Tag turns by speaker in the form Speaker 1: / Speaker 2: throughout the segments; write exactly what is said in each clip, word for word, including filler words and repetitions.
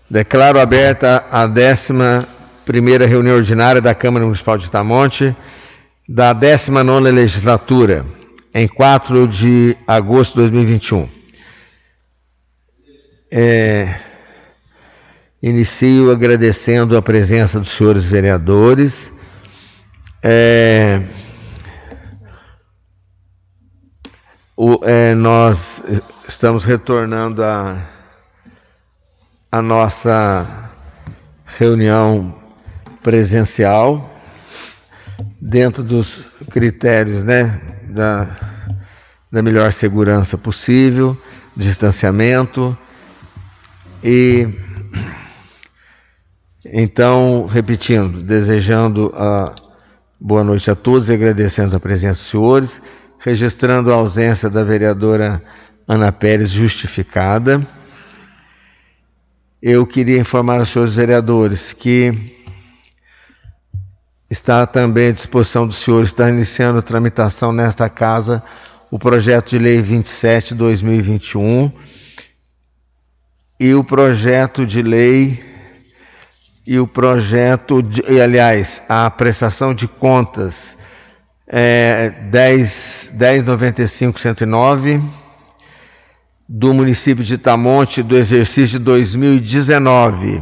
Speaker 1: Declaro aberta a décima primeira reunião ordinária da Câmara Municipal de Itamonte, da décima nona legislatura, em quatro de agosto de dois mil e vinte e um. É, inicio agradecendo a presença dos senhores vereadores. É, o, é, nós estamos retornando a, a nossa reunião presencial dentro dos critérios, né, da, da melhor segurança possível, distanciamento. E então, repetindo, desejando a boa noite a todos e agradecendo a presença dos senhores, registrando a ausência da vereadora Ana Pérez justificada. Eu queria informar aos senhores vereadores que está também à disposição dos senhores, está iniciando a tramitação nesta casa o projeto de lei vinte e sete barra dois mil e vinte e um e o projeto de lei e o projeto, de, e, aliás, a prestação de contas é, dez mil novecentos e noventa e cinco ponto cento e nove do município de Itamonte do exercício de dois mil e dezenove,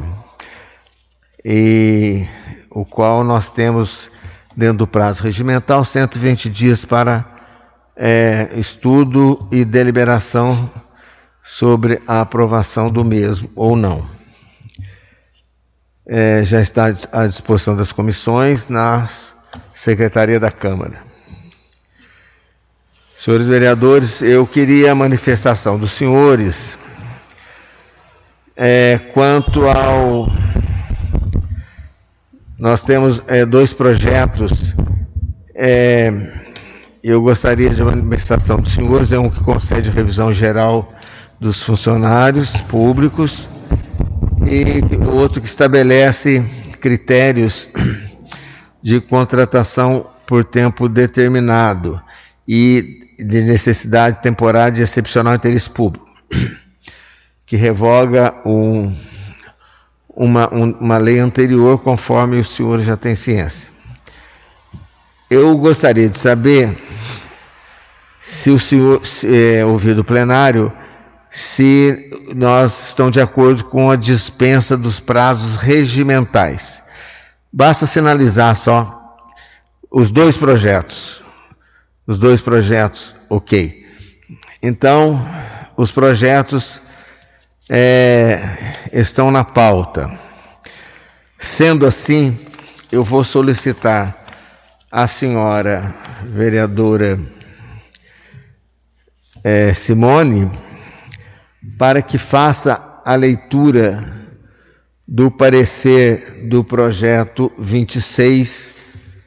Speaker 1: e o qual nós temos, dentro do prazo regimental, cento e vinte dias para é, estudo e deliberação sobre a aprovação do mesmo ou não. É, já está à disposição das comissões na Secretaria da Câmara. Senhores vereadores, eu queria a manifestação dos senhores é, quanto ao... Nós temos é, dois projetos, é, eu gostaria de manifestação dos senhores, é um que concede revisão geral dos funcionários públicos e o outro que estabelece critérios de contratação por tempo determinado e de necessidade temporária e excepcional de interesse público, que revoga um, uma, um, uma lei anterior, conforme os senhores já têm ciência. Eu gostaria de saber se o senhor, se, é, ouvido o plenário, se nós estamos de acordo com a dispensa dos prazos regimentais. Basta sinalizar só os dois projetos. Os dois projetos, ok. Então, os projetos é, estão na pauta. Sendo assim, eu vou solicitar à senhora vereadora é, Simone para que faça a leitura do parecer do projeto vinte e seis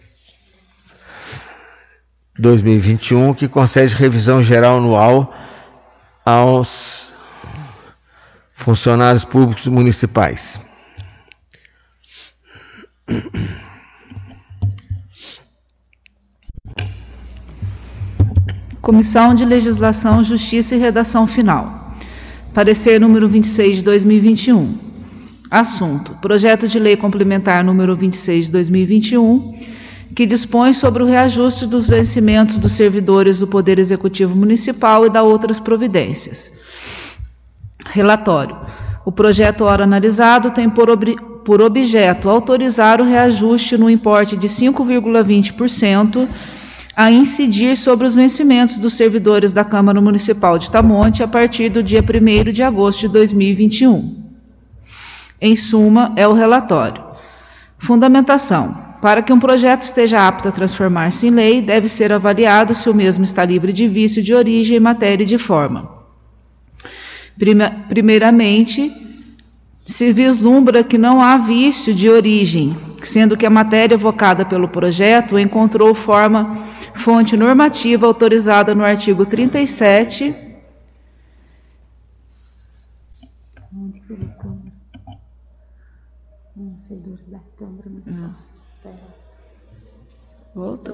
Speaker 1: barra dois mil e vinte e um, que concede revisão geral anual aos funcionários públicos municipais.
Speaker 2: Comissão de Legislação, Justiça e Redação Final. Parecer número vinte e seis de dois mil e vinte e um. Assunto: projeto de lei complementar número vinte e seis de dois mil e vinte e um, que dispõe sobre o reajuste dos vencimentos dos servidores do Poder Executivo Municipal e da outras providências. Relatório: o projeto ora analisado tem por, ob por objeto autorizar o reajuste no importe de cinco vírgula vinte por cento a incidir sobre os vencimentos dos servidores da Câmara Municipal de Itamonte a partir do dia primeiro de agosto de dois mil e vinte e um. Em suma, é o relatório. Fundamentação: para que um projeto esteja apto a transformar-se em lei, deve ser avaliado se o mesmo está livre de vício de origem, matéria e de forma. Primeiramente, se vislumbra que não há vício de origem, sendo que a matéria evocada pelo projeto encontrou forma, fonte normativa autorizada no artigo trinta e sete.
Speaker 3: Onde que você vê a Câmara? Não, servidores da Câmara Municipal.
Speaker 2: Volta.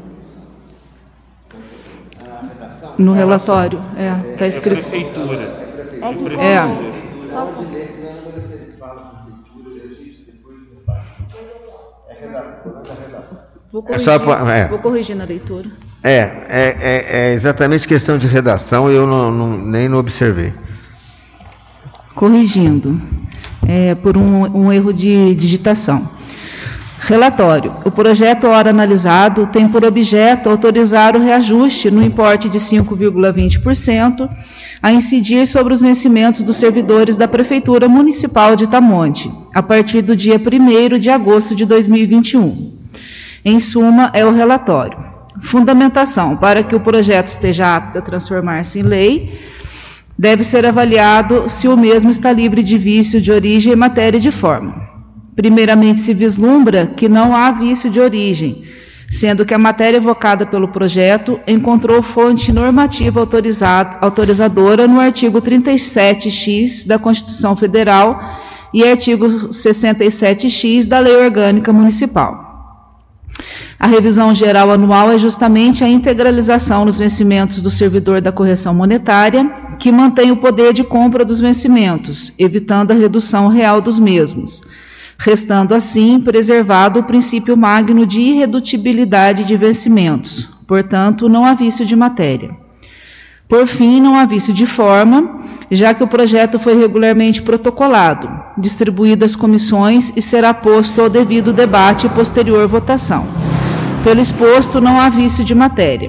Speaker 2: No relatório, é, está escrito.
Speaker 4: Prefeitura.
Speaker 3: É que
Speaker 2: É.
Speaker 1: Pode ler Câmara, se ele fala prefeitura, registro, depois é redator, é redação.
Speaker 2: Vou
Speaker 1: É
Speaker 2: corrigir,
Speaker 1: só pra- é.
Speaker 2: vou corrigir na leitura.
Speaker 1: É, é, é, é exatamente questão de redação, eu não, não- nem não observei.
Speaker 2: Corrigindo, é, por um, um erro de digitação. Relatório. O projeto ora analisado tem por objeto autorizar o reajuste no importe de cinco vírgula vinte por cento a incidir sobre os vencimentos dos servidores da Prefeitura Municipal de Itamonte, a partir do dia primeiro de agosto de dois mil e vinte e um. Em suma, é o relatório. Fundamentação. Para que o projeto esteja apto a transformar-se em lei, deve ser avaliado se o mesmo está livre de vício de origem, matéria e de forma. Primeiramente, se vislumbra que não há vício de origem, sendo que a matéria evocada pelo projeto encontrou fonte normativa autorizada, autorizadora no artigo trinta e sete X da Constituição Federal e artigo sessenta e sete X da Lei Orgânica Municipal. A revisão geral anual é justamente a integralização nos vencimentos do servidor da correção monetária, que mantém o poder de compra dos vencimentos, evitando a redução real dos mesmos, restando assim preservado o princípio magno de irredutibilidade de vencimentos, portanto, não há vício de matéria. Por fim, não há vício de forma, já que o projeto foi regularmente protocolado, distribuído às comissões e será posto ao devido debate e posterior votação. Pelo exposto, não há vício de matéria.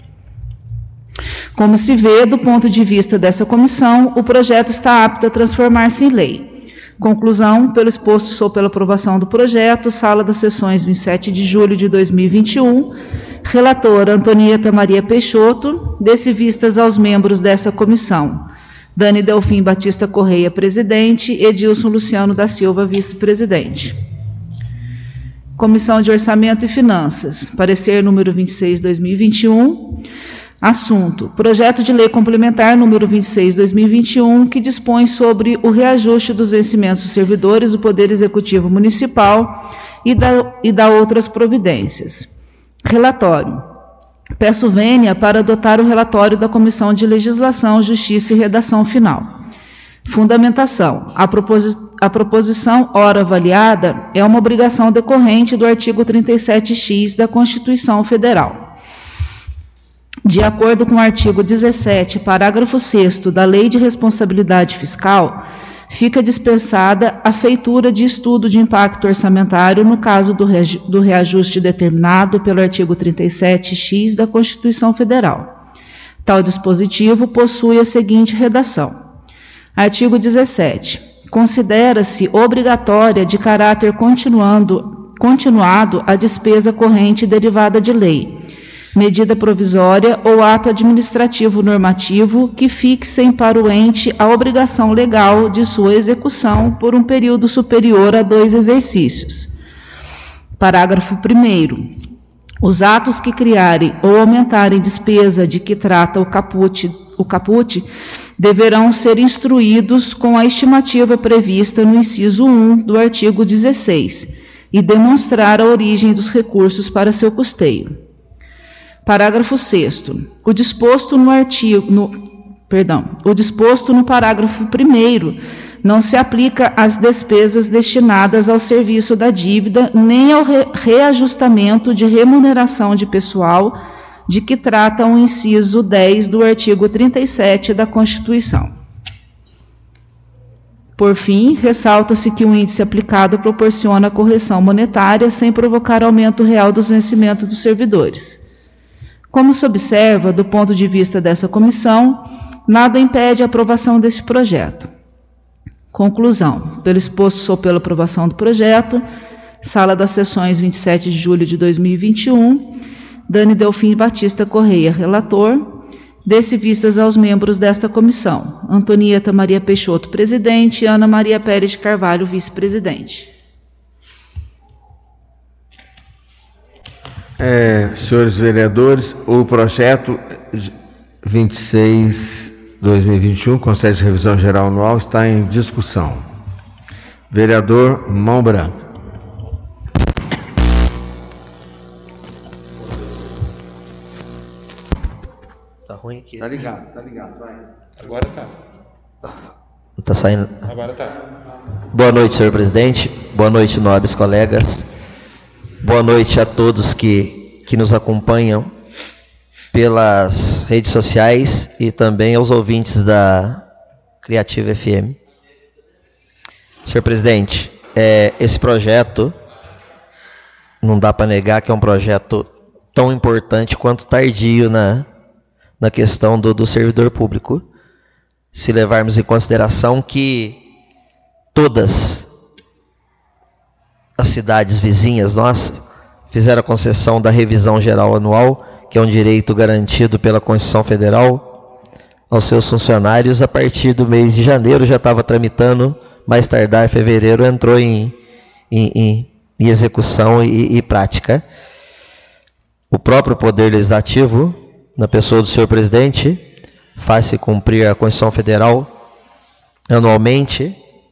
Speaker 2: Como se vê, do ponto de vista dessa comissão, o projeto está apto a transformar-se em lei. Conclusão, pelo exposto, sou pela aprovação do projeto, sala das sessões vinte e sete de julho de dois mil e vinte e um, relatora Antonieta Maria Peixoto, desse vistas aos membros dessa comissão, Dani Delfim Batista Correia, presidente, Edilson Luciano da Silva, vice-presidente. Comissão de Orçamento e Finanças, parecer número vinte e seis, dois mil e vinte e um, assunto, projeto de lei complementar número vinte e seis, dois mil e vinte e um, que dispõe sobre o reajuste dos vencimentos dos servidores do Poder Executivo Municipal e da, e da outras providências. Relatório. Peço vênia para adotar o relatório da Comissão de Legislação, Justiça e Redação Final. Fundamentação. A, proposi a proposição ora avaliada é uma obrigação decorrente do artigo trinta e sete X da Constituição Federal. De acordo com o artigo dezessete, parágrafo sexto da Lei de Responsabilidade Fiscal, fica dispensada a feitura de estudo de impacto orçamentário no caso do, do reajuste determinado pelo artigo trinta e sete X da Constituição Federal. Tal dispositivo possui a seguinte redação. Artigo dezessete. Considera-se obrigatória de caráter continuando, continuado a despesa corrente derivada de lei, medida provisória ou ato administrativo normativo que fixem para o ente a obrigação legal de sua execução por um período superior a dois exercícios. Parágrafo primeiro. Os atos que criarem ou aumentarem despesa de que trata o caput, o caput deverão ser instruídos com a estimativa prevista no inciso um do artigo dezesseis e demonstrar a origem dos recursos para seu custeio. Parágrafo sexto. O disposto no artigo, no, perdão, o disposto no parágrafo primeiro não se aplica às despesas destinadas ao serviço da dívida nem ao re, reajustamento de remuneração de pessoal de que trata o inciso dez do artigo trinta e sete da Constituição. Por fim, ressalta-se que o índice aplicado proporciona correção monetária sem provocar aumento real dos vencimentos dos servidores. Como se observa, do ponto de vista dessa comissão, nada impede a aprovação deste projeto. Conclusão. Pelo exposto, sou pela aprovação do projeto. Sala das sessões vinte e sete de julho de dois mil e vinte e um. Dani Delfim Batista Correia, relator. Desse vistas aos membros desta comissão. Antonieta Maria Peixoto, presidente. E Ana Maria Pérez de Carvalho, vice-presidente.
Speaker 1: É, senhores vereadores, o projeto vinte e seis, dois mil e vinte e um, Conselho de Revisão Geral Anual, está em discussão. Vereador Mão Branca.
Speaker 4: Tá ruim aqui.
Speaker 1: Tá ligado, tá ligado, vai.
Speaker 4: Agora tá. Tá saindo.
Speaker 5: Agora tá.
Speaker 4: Boa noite, senhor presidente. Boa noite, nobres colegas. Boa noite a todos que, que nos acompanham pelas redes sociais e também aos ouvintes da Criativa F M. Senhor presidente, é, esse projeto, não dá para negar que é um projeto tão importante quanto tardio na, na questão do, do servidor público, se levarmos em consideração que todas as cidades vizinhas nossas fizeram a concessão da revisão geral anual, que é um direito garantido pela Constituição Federal aos seus funcionários. A partir do mês de janeiro já estava tramitando, mais tardar em fevereiro entrou em, em, em, em execução e, e prática. O próprio Poder Legislativo, na pessoa do senhor presidente, faz-se cumprir a Constituição Federal anualmente,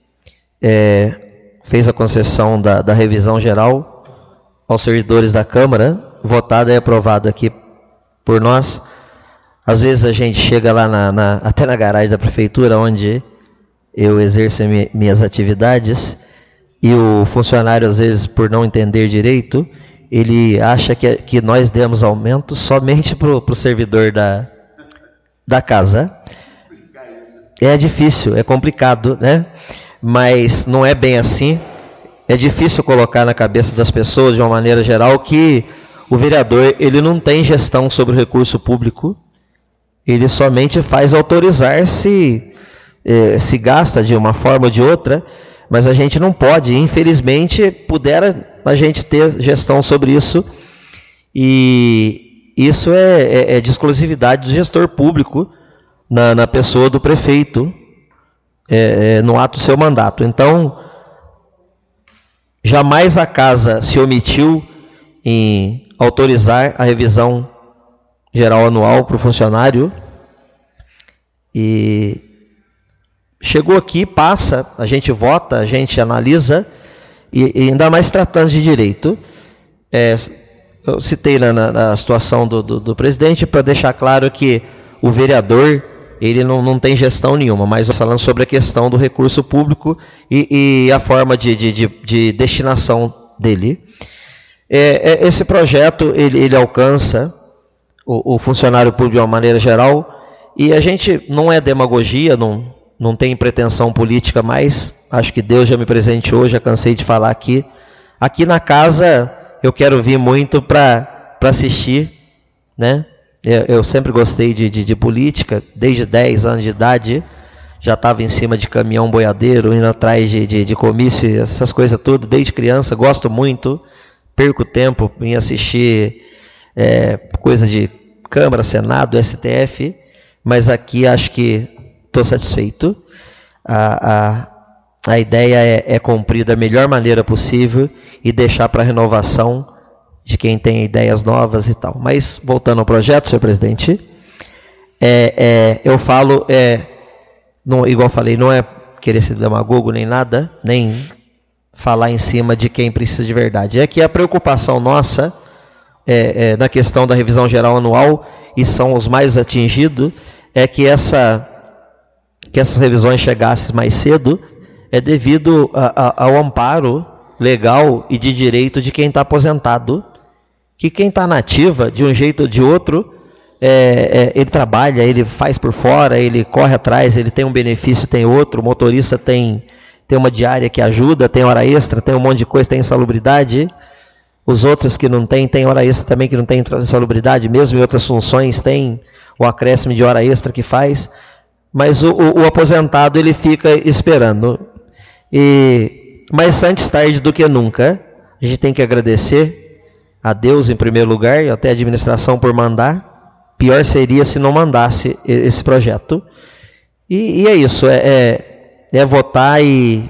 Speaker 4: é, fez a concessão da, da revisão geral aos servidores da Câmara, votada e aprovada aqui por nós. Às vezes a gente chega lá na, na, até na garagem da prefeitura, onde eu exerço mi, minhas atividades, e o funcionário, às vezes, por não entender direito, ele acha que, que nós demos aumento somente para o servidor da, da casa. É difícil, é complicado, né? Mas não é bem assim. É difícil colocar na cabeça das pessoas, de uma maneira geral, que o vereador ele não tem gestão sobre o recurso público, ele somente faz autorizar se, eh, se gasta de uma forma ou de outra, mas a gente não pode, infelizmente, pudera a gente ter gestão sobre isso, e isso é, é, é de exclusividade do gestor público, na, na pessoa do prefeito, é, é, no ato do seu mandato. Então, jamais a casa se omitiu em autorizar a revisão geral anual para o funcionário, e chegou aqui, passa, a gente vota, a gente analisa, e, e ainda mais tratando de direito. É, eu citei na, na, na situação do, do, do presidente para deixar claro que o vereador ele não, não tem gestão nenhuma, mas falando sobre a questão do recurso público e, e a forma de, de, de, de destinação dele. É, é, esse projeto ele, ele alcança o, o funcionário público de uma maneira geral, e a gente não é demagogia, não, não tem pretensão política mais. Acho que Deus já me presenteou, já cansei de falar aqui. Aqui na casa eu quero vir muito para assistir, né? Eu, eu sempre gostei de, de, de política, desde dez anos de idade, já estava em cima de caminhão boiadeiro, indo atrás de, de, de comício, essas coisas tudo, desde criança, gosto muito, perco tempo em assistir é, coisa de Câmara, Senado, S T F, mas aqui acho que estou satisfeito. A, a, a ideia é, é cumprir da melhor maneira possível e deixar para renovação de quem tem ideias novas e tal. Mas, voltando ao projeto, senhor presidente, é, é, eu falo, é, não, igual eu falei, não é querer ser demagogo nem nada, nem falar em cima de quem precisa de verdade. É que a preocupação nossa é, é, na questão da revisão geral anual, e são os mais atingidos, é que, essa, que essas revisões chegassem mais cedo, é devido a, a, ao amparo legal e de direito de quem está aposentado, que quem está na ativa, de um jeito ou de outro, é, é, ele trabalha, ele faz por fora, ele corre atrás, ele tem um benefício, tem outro, o motorista tem, tem uma diária que ajuda, tem hora extra, tem um monte de coisa, tem insalubridade. Os outros que não tem, tem hora extra também que não tem insalubridade, mesmo em outras funções tem o acréscimo de hora extra que faz, mas o, o, o aposentado ele fica esperando. E, mas antes tarde do que nunca, a gente tem que agradecer a Deus em primeiro lugar, e até a administração por mandar. Pior seria se não mandasse esse projeto. E, e é isso, é, é, é votar e,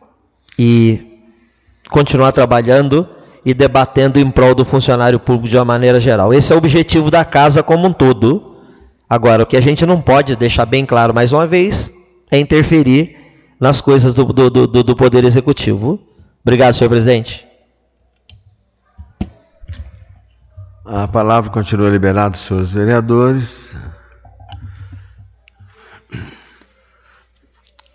Speaker 4: e continuar trabalhando e debatendo em prol do funcionário público de uma maneira geral. Esse é o objetivo da casa como um todo. Agora, o que a gente não pode deixar bem claro mais uma vez é interferir nas coisas do, do, do, do Poder Executivo. Obrigado, senhor presidente.
Speaker 1: A palavra continua liberada, senhores vereadores.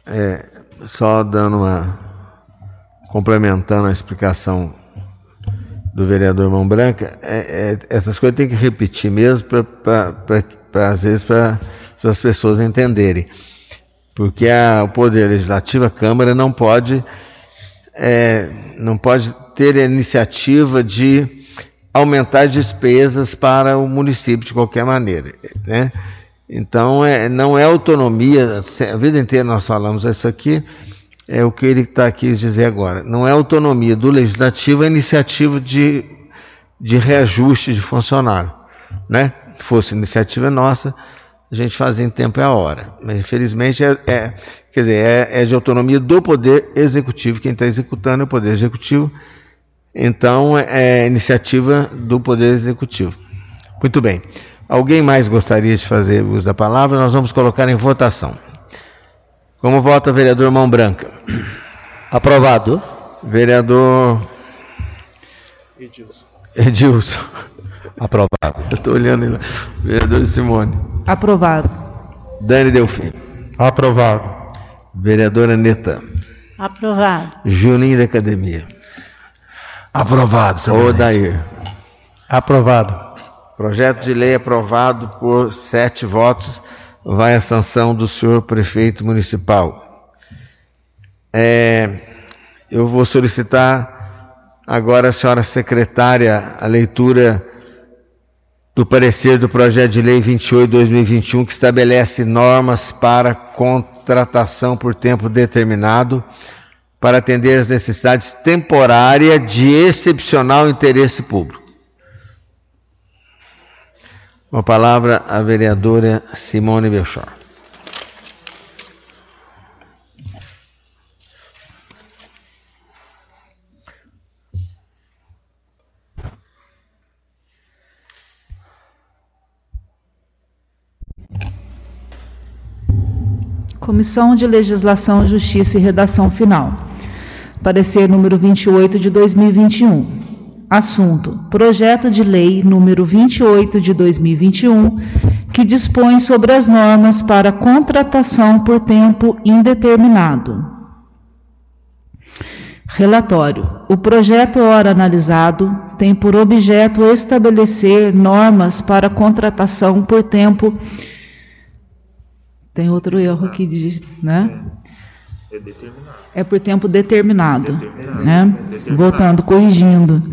Speaker 1: É, só dando uma... complementando a explicação do vereador Mão Branca, é, é, essas coisas tem que repetir mesmo, para às vezes para as pessoas entenderem. Porque a, o Poder Legislativo, a Câmara, não pode, é, não pode ter a iniciativa de aumentar despesas para o município de qualquer maneira, né? Então, é, não é autonomia, a vida inteira nós falamos isso aqui, é o que ele está aqui dizer agora. Não é autonomia do Legislativo, é iniciativa de, de reajuste de funcionário, né? Se fosse iniciativa nossa, a gente fazia em tempo e a hora. Mas, infelizmente, é, é, quer dizer, é, é de autonomia do Poder Executivo. Quem está executando é o Poder Executivo. Então, é iniciativa do Poder Executivo. Muito bem. Alguém mais gostaria de fazer uso da palavra? Nós vamos colocar em votação. Como vota o vereador Mão Branca?
Speaker 4: Aprovado.
Speaker 1: Vereador Edilson. Edilson.
Speaker 4: Aprovado.
Speaker 1: Eu estou olhando aí. Vereador Simone.
Speaker 2: Aprovado.
Speaker 1: Dani Delfim.
Speaker 5: Aprovado.
Speaker 1: Vereadora Neta.
Speaker 3: Aprovado.
Speaker 1: Juninho da Academia.
Speaker 5: Aprovado, senhor
Speaker 1: Odair.
Speaker 5: Aprovado.
Speaker 1: Projeto de lei aprovado por sete votos. Vai à sanção do senhor prefeito municipal. É, eu vou solicitar agora a senhora secretária a leitura do parecer do projeto de lei vinte e oito de dois mil e vinte e um, que estabelece normas para contratação por tempo determinado para atender às necessidades temporárias de excepcional interesse público. Uma palavra à vereadora Simone Belchor.
Speaker 2: Comissão de Legislação, Justiça e Redação Final. Parecer número vinte e oito de dois mil e vinte e um. Assunto: Projeto de Lei número vinte e oito de dois mil e vinte e um, que dispõe sobre as normas para contratação por tempo indeterminado. Relatório: o projeto ora analisado tem por objeto estabelecer normas para contratação por tempo... Tem outro erro aqui, de, né?
Speaker 5: É determinado.
Speaker 2: É por tempo determinado,
Speaker 5: Determinado.
Speaker 2: né?
Speaker 5: Determinado.
Speaker 2: Voltando, corrigindo.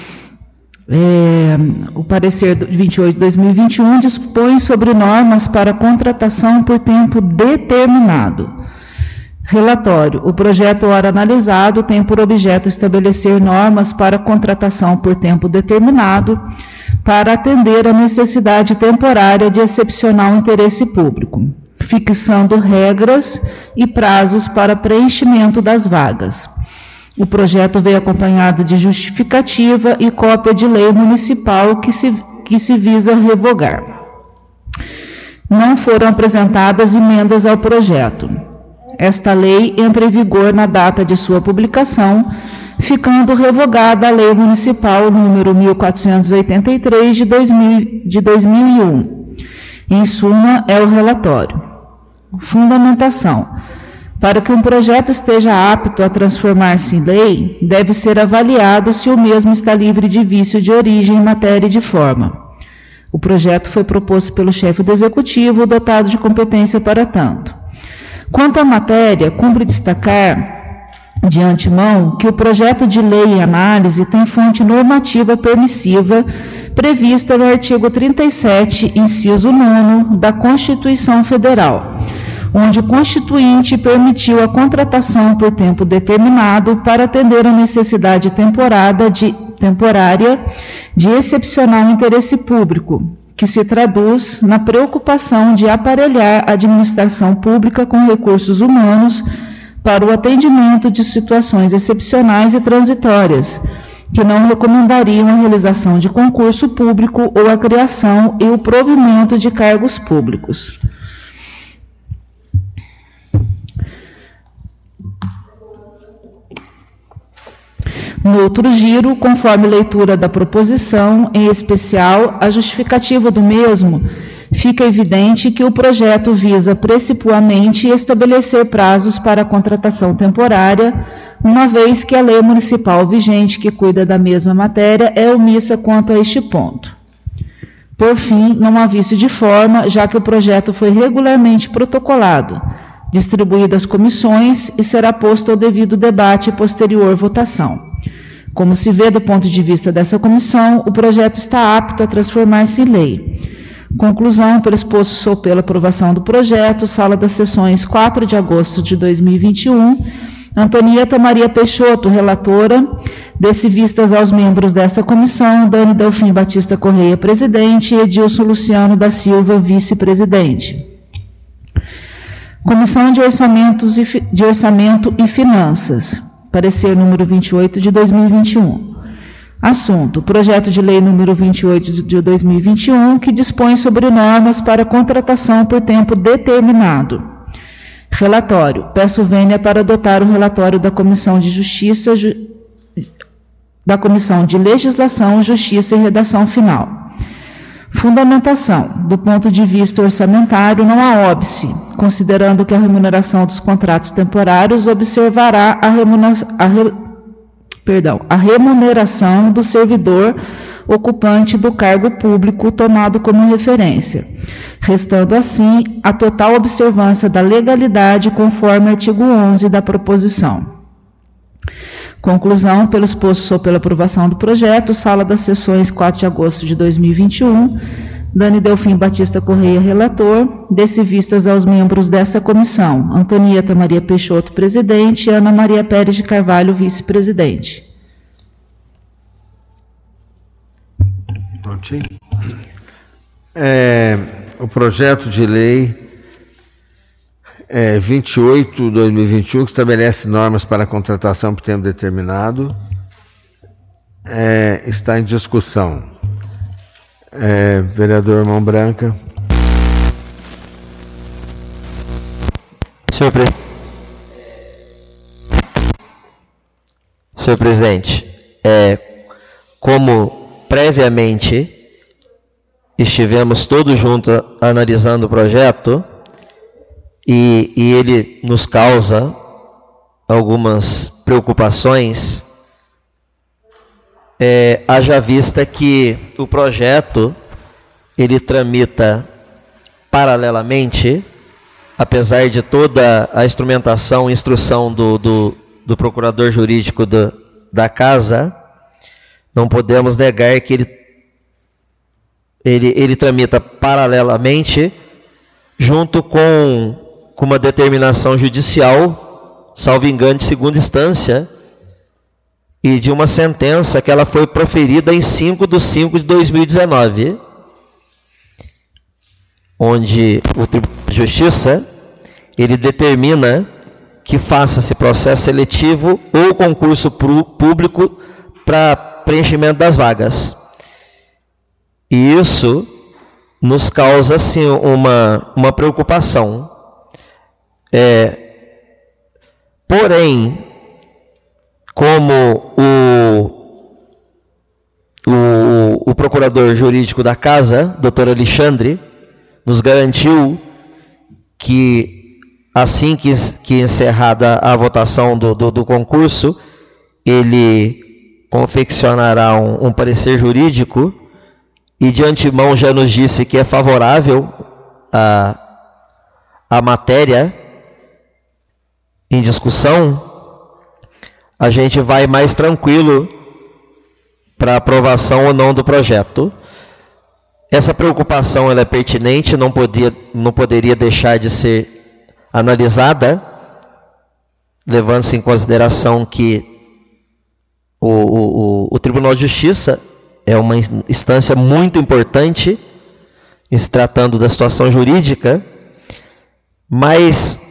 Speaker 2: É, o parecer vinte e oito de dois mil e vinte e um dispõe sobre normas para contratação por tempo determinado. Relatório: o projeto ora analisado tem por objeto estabelecer normas para contratação por tempo determinado para atender a necessidade temporária de excepcional interesse público, fixando regras e prazos para preenchimento das vagas. O projeto veio acompanhado de justificativa e cópia de lei municipal que se, que se visa revogar. Não foram apresentadas emendas ao projeto. Esta lei entra em vigor na data de sua publicação, ficando revogada a Lei Municipal número mil quatrocentos e oitenta e três de dois mil, de dois mil e um. Em suma, é o relatório. Fundamentação: para que um projeto esteja apto a transformar-se em lei, deve ser avaliado se o mesmo está livre de vício de origem, matéria e de forma. O projeto foi proposto pelo chefe do Executivo, dotado de competência para tanto. Quanto à matéria, cumpre destacar de antemão que o projeto de lei em análise tem fonte normativa permissiva prevista no artigo trinta e sete, inciso nono, da Constituição Federal, onde o Constituinte permitiu a contratação por tempo determinado para atender a necessidade temporária de, temporária de excepcional interesse público, que se traduz na preocupação de aparelhar a administração pública com recursos humanos para o atendimento de situações excepcionais e transitórias, que não recomendariam a realização de concurso público ou a criação e o provimento de cargos públicos. No outro giro, conforme leitura da proposição, em especial a justificativa do mesmo, fica evidente que o projeto visa principalmente estabelecer prazos para a contratação temporária, uma vez que a lei municipal vigente que cuida da mesma matéria é omissa quanto a este ponto. Por fim, não há vício de forma, já que o projeto foi regularmente protocolado, distribuído às comissões e será posto ao devido debate e posterior votação. Como se vê do ponto de vista dessa comissão, o projeto está apto a transformar-se em lei. Conclusão, pelo exposto, sou pela aprovação do projeto, sala das sessões quatro de agosto de dois mil e vinte e um, Antonieta Maria Peixoto, relatora, desse vistas aos membros dessa comissão, Dani Delfim Batista Correia, presidente, e Edilson Luciano da Silva, vice-presidente. Comissão de, Orçamentos e, de Orçamento e Finanças, parecer número vinte e oito de dois mil e vinte e um. Assunto, projeto de lei número vinte e oito de dois mil e vinte e um, que dispõe sobre normas para contratação por tempo determinado. Relatório, peço vênia para adotar o relatório da Comissão de Justiça, Ju... da Comissão de Legislação, Justiça e Redação Final. Fundamentação, do ponto de vista orçamentário, não há óbice, considerando que a remuneração dos contratos temporários observará a, remuna... a, re... Perdão, a remuneração do servidor ocupante do cargo público tomado como referência, restando assim a total observância da legalidade conforme artigo onze da proposição. Conclusão, pelo exposto, sou pela aprovação do projeto, sala das sessões quatro de agosto de dois mil e vinte e um, Dani Delfim Batista Correia, relator, desse vistas aos membros dessa comissão, Antonieta Maria Peixoto, presidente, e Ana Maria Pérez de Carvalho, vice-presidente.
Speaker 1: Prontinho. É, o projeto de lei é, vinte e oito de dois mil e vinte e um, que estabelece normas para a contratação por tempo determinado, é, está em discussão. É, vereador Mão Branca.
Speaker 4: Senhor, pre... Senhor presidente, é, como previamente estivemos todos juntos analisando o projeto e, e ele nos causa algumas preocupações, é, haja vista que o projeto ele tramita paralelamente, apesar de toda a instrumentação e instrução do, do, do procurador jurídico do, da casa, não podemos negar que ele, ele, ele tramita paralelamente junto com, com uma determinação judicial, salvo engano, de segunda instância, e de uma sentença que ela foi proferida em cinco de cinco de dois mil e dezenove, onde o Tribunal de Justiça ele determina que faça-se processo seletivo ou concurso público para preenchimento das vagas. E isso nos causa assim, uma, uma preocupação. É, porém, como o, o, o procurador jurídico da casa, doutor Alexandre, nos garantiu que assim que, que encerrada a votação do, do, do concurso, ele confeccionará um, um parecer jurídico e de antemão já nos disse que é favorável à, à matéria em discussão, a gente vai mais tranquilo para aprovação ou não do projeto. Essa preocupação ela é pertinente, não, podia, não poderia deixar de ser analisada, levando-se em consideração que o, o, o Tribunal de Justiça é uma instância muito importante em se tratando da situação jurídica, mas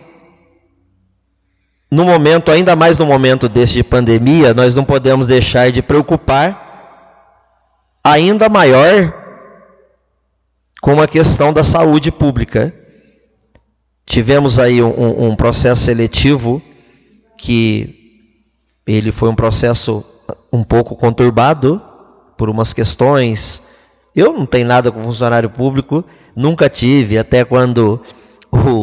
Speaker 4: no momento, ainda mais no momento desse de pandemia, nós não podemos deixar de preocupar ainda maior com a questão da saúde pública. Tivemos aí um, um processo seletivo que ele foi um processo um pouco conturbado por umas questões Eu não tenho nada com funcionário público, nunca tive, até quando o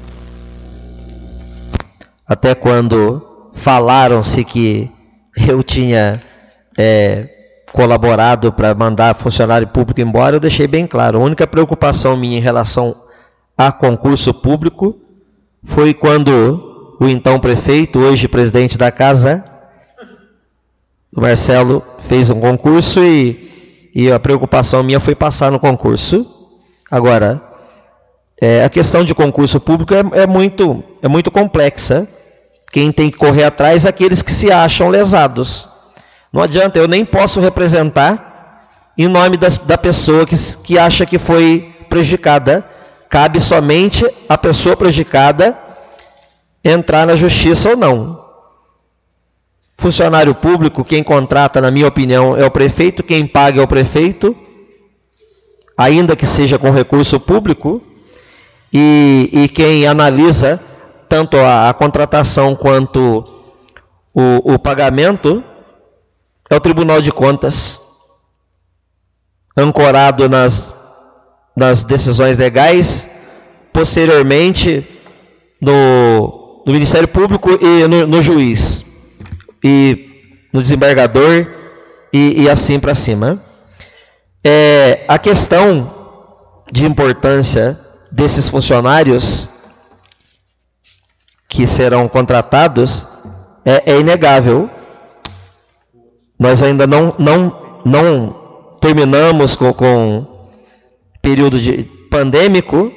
Speaker 4: até quando falaram-se que eu tinha é, colaborado para mandar funcionário público embora, eu deixei bem claro. A única preocupação minha em relação a concurso público foi quando o então prefeito, hoje presidente da casa, o Marcelo, fez um concurso e, e a preocupação minha foi passar no concurso. Agora, é, a questão de concurso público é, é, muito, é muito complexa. Quem tem que correr atrás é aqueles que se acham lesados. Não adianta, eu nem posso representar em nome das, da pessoa que, que acha que foi prejudicada. Cabe somente a pessoa prejudicada entrar na justiça ou não. Funcionário público, quem contrata, na minha opinião, é o prefeito, quem paga é o prefeito, ainda que seja com recurso público, e, e quem analisa tanto a, a contratação quanto o, o pagamento é o Tribunal de Contas, ancorado nas, nas decisões legais, posteriormente no, no Ministério Público e no, no juiz, e no desembargador, e, e assim para cima. É, a questão de importância desses funcionários que serão contratados é, é inegável. Nós ainda não, não, não terminamos com, com período de pandêmico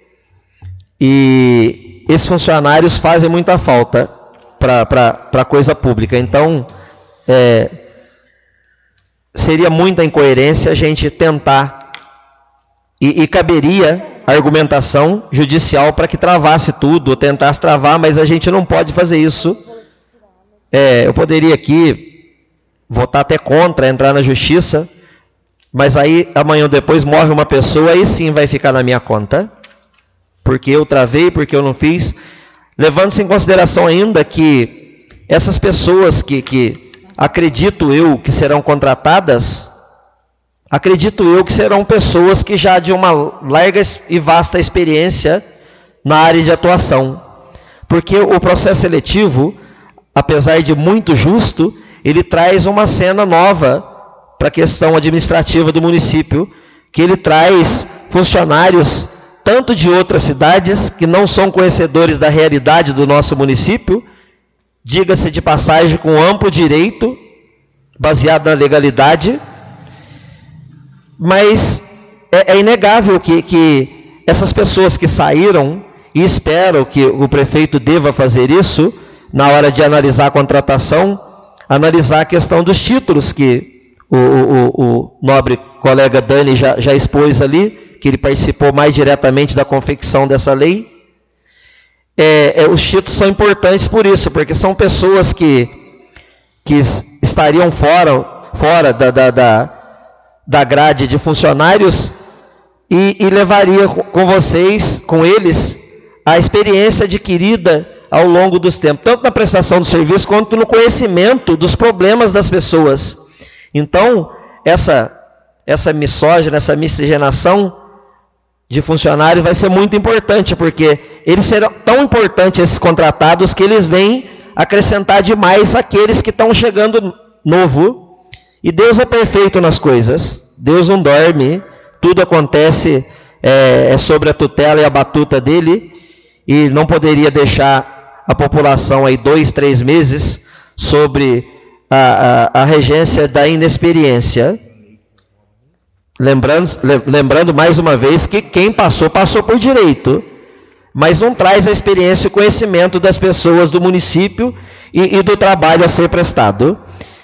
Speaker 4: e esses funcionários fazem muita falta para a coisa pública. Então, é, seria muita incoerência a gente tentar, e, e caberia argumentação judicial para que travasse tudo, ou tentasse travar, mas a gente não pode fazer isso. É, eu poderia aqui votar até contra, entrar na justiça, mas aí amanhã ou depois morre uma pessoa, aí sim vai ficar na minha conta, porque eu travei, porque eu não fiz. Levando-se em consideração ainda que essas pessoas que, que acredito eu que serão contratadas, acredito eu que serão pessoas que já de uma larga e vasta experiência na área de atuação. Porque o processo seletivo, apesar de muito justo, ele traz uma cena nova para a questão administrativa do município, que ele traz funcionários tanto de outras cidades que não são conhecedores da realidade do nosso município, diga-se de passagem, com amplo direito, baseado na legalidade, mas é, é inegável que, que essas pessoas que saíram, e espero que o prefeito deva fazer isso, na hora de analisar a contratação, analisar a questão dos títulos, que o, o, o nobre colega Dani já, já expôs ali, que ele participou mais diretamente da confecção dessa lei. É, é, os títulos são importantes por isso, porque são pessoas que, que estariam fora, fora da, da, da, da grade de funcionários e, e levaria com vocês, com eles, a experiência adquirida ao longo dos tempos, tanto na prestação do serviço quanto no conhecimento dos problemas das pessoas. Então, essa, essa misógina, essa miscigenação de funcionários vai ser muito importante, porque eles serão tão importantes, esses contratados, que eles vêm acrescentar demais aqueles que estão chegando novo. E Deus é perfeito nas coisas, Deus não dorme, tudo acontece é, é sobre a tutela e a batuta dele, e não poderia deixar a população aí dois, três meses sobre a, a, a regência da inexperiência. Lembrando, lembrando mais uma vez que quem passou, passou por direito, mas não traz a experiência e o conhecimento das pessoas do município e, e do trabalho a ser prestado.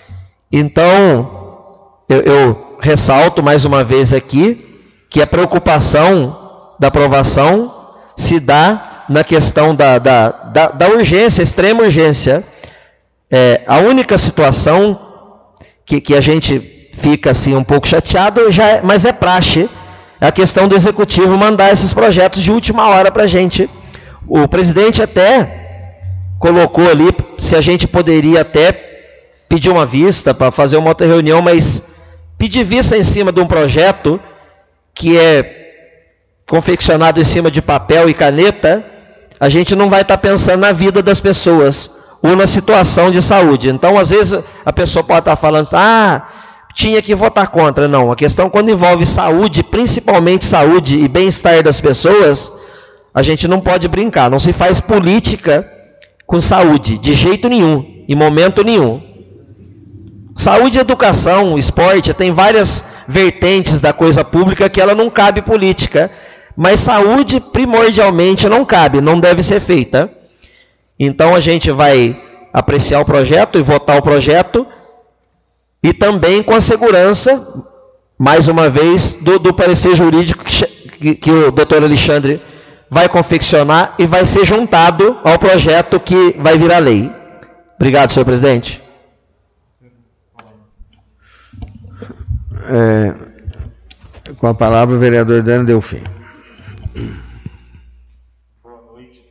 Speaker 4: Então, eu, eu ressalto mais uma vez aqui que a preocupação da aprovação se dá na questão da, da, da, da urgência, extrema urgência. É, a única situação que, que a gente fica assim um pouco chateado, já é, mas é praxe, é a questão do executivo mandar esses projetos de última hora para a gente. O presidente até colocou ali se a gente poderia até pedir uma vista para fazer uma outra reunião, mas pedir vista em cima de um projeto que é confeccionado em cima de papel e caneta, a gente não vai estar pensando na vida das pessoas ou na situação de saúde. Então, às vezes, a pessoa pode estar falando, ah, tinha que votar contra. Não, a questão quando envolve saúde, principalmente saúde e bem-estar das pessoas, a gente não pode brincar, não se faz política com saúde, de jeito nenhum, em momento nenhum. Saúde, educação, esporte, tem várias vertentes da coisa pública que ela não cabe política, mas saúde primordialmente não cabe, não deve ser feita. Então a gente vai apreciar o projeto e votar o projeto, e também com a segurança, mais uma vez, do, do parecer jurídico que, que, que o doutor Alexandre vai confeccionar e vai ser juntado ao projeto que vai virar lei. Obrigado, senhor presidente.
Speaker 1: É, com a palavra o vereador Dani Delfim.
Speaker 5: Boa noite.